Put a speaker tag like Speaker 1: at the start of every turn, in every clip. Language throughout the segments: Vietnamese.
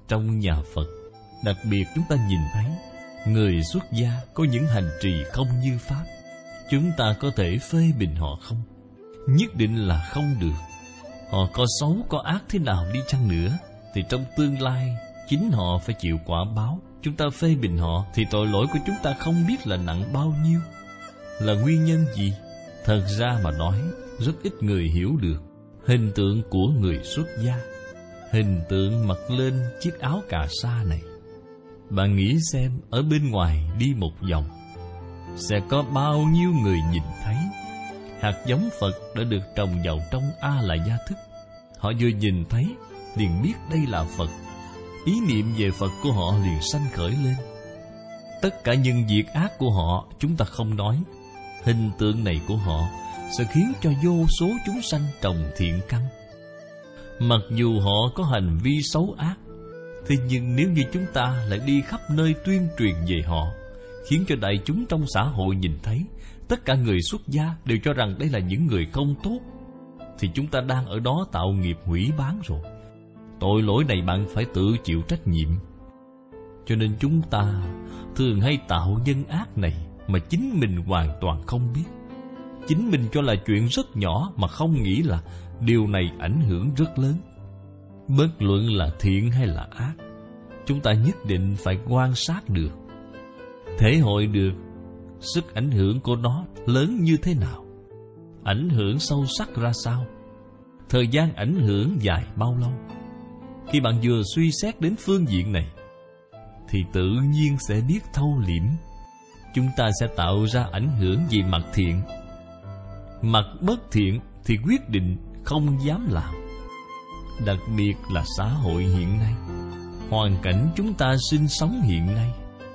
Speaker 1: trong nhà Phật, đặc biệt chúng ta nhìn thấy người xuất gia có những hành trì không như Pháp. Chúng ta có thể phê bình họ không? Nhất định là không được. Họ có xấu có ác thế nào đi chăng nữa thì trong tương lai chính họ phải chịu quả báo. Chúng ta phê bình họ thì tội lỗi của chúng ta không biết là nặng bao nhiêu. Là nguyên nhân gì? Thật ra mà nói, rất ít người hiểu được hình tượng của người xuất gia. Hình tượng mặc lên chiếc áo cà sa này, bạn nghĩ xem, ở bên ngoài đi một vòng sẽ có bao nhiêu người nhìn thấy hạt giống Phật đã được trồng vào trong A-la-gia thức. Họ vừa nhìn thấy liền biết đây là Phật. Ý niệm về Phật của họ liền sanh khởi lên. Tất cả những việc ác của họ chúng ta không nói. Hình tượng này của họ sẽ khiến cho vô số chúng sanh trồng thiện căn. Mặc dù họ có hành vi xấu ác, thế nhưng nếu như chúng ta lại đi khắp nơi tuyên truyền về họ, khiến cho đại chúng trong xã hội nhìn thấy tất cả người xuất gia đều cho rằng đây là những người không tốt, thì chúng ta đang ở đó tạo nghiệp hủy bán rồi. Tội lỗi này bạn phải tự chịu trách nhiệm. Cho nên chúng ta thường hay tạo nhân ác này mà chính mình hoàn toàn không biết. Chính mình cho là chuyện rất nhỏ mà không nghĩ là điều này ảnh hưởng rất lớn. Bất luận là thiện hay là ác, chúng ta nhất định phải quan sát được, thể hội được sức ảnh hưởng của nó lớn như thế nào, ảnh hưởng sâu sắc ra sao, thời gian ảnh hưởng dài bao lâu. Khi bạn vừa suy xét đến phương diện này thì tự nhiên sẽ biết thâu liễm. Chúng ta sẽ tạo ra ảnh hưởng về mặt thiện. Mặt bất thiện thì quyết định không dám làm. Đặc biệt là xã hội hiện nay, hoàn cảnh chúng ta sinh sống hiện nay,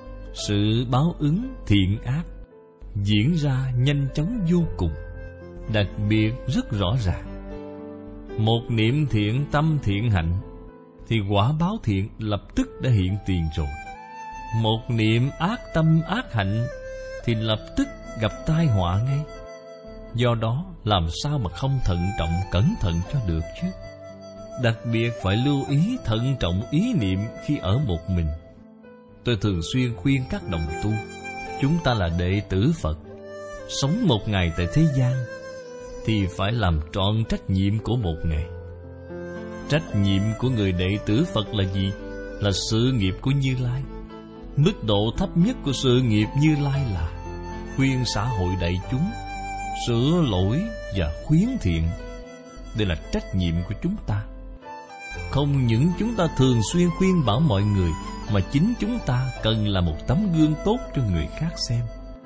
Speaker 1: sự báo ứng thiện ác diễn ra nhanh chóng vô cùng, đặc biệt rất rõ ràng. Một niệm thiện tâm thiện hạnh thì quả báo thiện lập tức đã hiện tiền rồi. Một niệm ác tâm ác hạnh thì lập tức gặp tai họa ngay. Do đó làm sao mà không thận trọng cẩn thận cho được chứ. Đặc biệt phải lưu ý thận trọng ý niệm khi ở một mình. Tôi thường xuyên khuyên các đồng tu, chúng ta là đệ tử Phật, sống một ngày tại thế gian thì phải làm trọn trách nhiệm của một ngày. Trách nhiệm của người đệ tử Phật là gì? Là sự nghiệp của Như Lai. Mức độ thấp nhất của sự nghiệp Như Lai là khuyên xã hội đại chúng sửa lỗi và khuyến thiện. Đây là trách nhiệm của chúng ta. Không những chúng ta thường xuyên khuyên bảo mọi người, mà chính chúng ta cần là một tấm gương tốt cho người khác xem.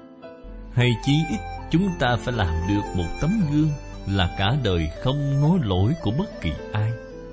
Speaker 1: Hay chí ít chúng ta phải làm được một tấm gương là cả đời không nói lỗi của bất kỳ ai.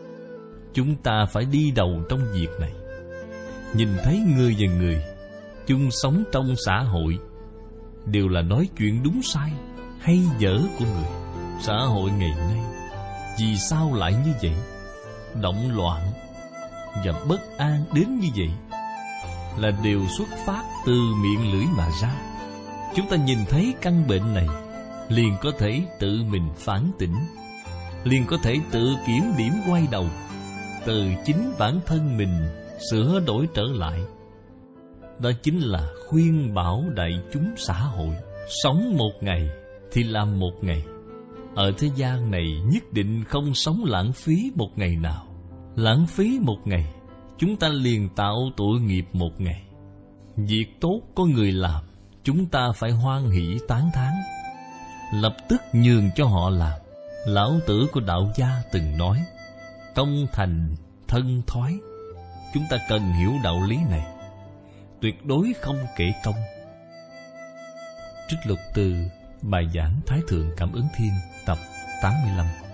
Speaker 1: Chúng ta phải đi đầu trong việc này. Nhìn thấy người và người chung sống trong xã hội đều là nói chuyện đúng sai hay dở của người. Xã hội ngày nay vì sao lại như vậy? Động loạn và bất an đến như vậy là đều xuất phát từ miệng lưỡi mà ra. Chúng ta nhìn thấy căn bệnh này liền có thể tự mình phản tỉnh, liền có thể tự kiểm điểm quay đầu, từ chính bản thân mình sửa đổi trở lại. Đó chính là khuyên bảo đại chúng xã hội. Sống một ngày thì làm một ngày. Ở thế gian này nhất định không sống lãng phí một ngày nào. Lãng phí một ngày, chúng ta liền tạo tội nghiệp một ngày. Việc tốt có người làm, chúng ta phải hoan hỷ tán thán, lập tức nhường cho họ làm. Lão tử của đạo gia từng nói, công thành thân thoái. Chúng ta cần hiểu đạo lý này, tuyệt đối không kể công. Trích lục từ bài giảng Thái Thượng Cảm Ứng Thiên tập 85.